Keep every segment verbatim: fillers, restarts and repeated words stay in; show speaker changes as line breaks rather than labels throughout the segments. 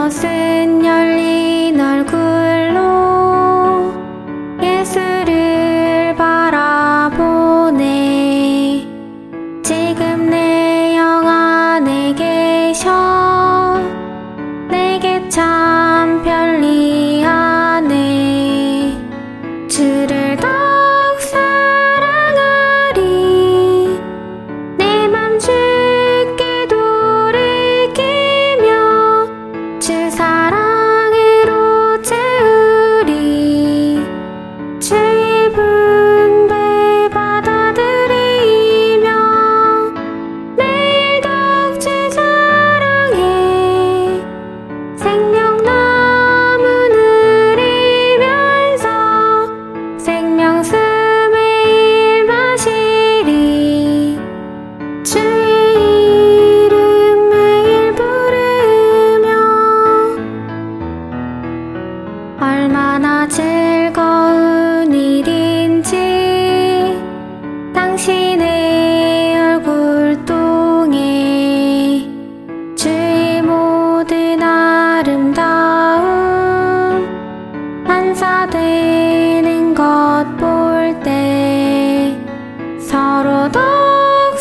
벗은 열린 얼굴로 예수를 바라보네. 지금 내 영 안에 계셔 내게 참 편리하네. 주를 더욱 사랑하리. 내 맘 주께 돌이키며 주 사랑으로 채우리. 주의 분배 받아들이며 매일 더욱 주 사랑해 생명나무 누리면서 생명수 매일 마시리. 주의 이름 매일 부르며 얼마나 즐거운 일인지 당신의 얼굴동에 주의 모든 아름다움 반사되는 것 볼 때 서로 더욱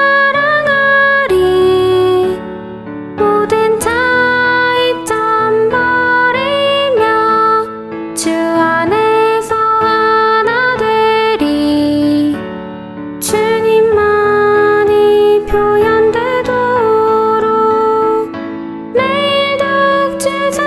사랑하리. 모든 차이점 버리며 주 안에서 하나 되리. 주님만이 표현되도록 매일 더욱 주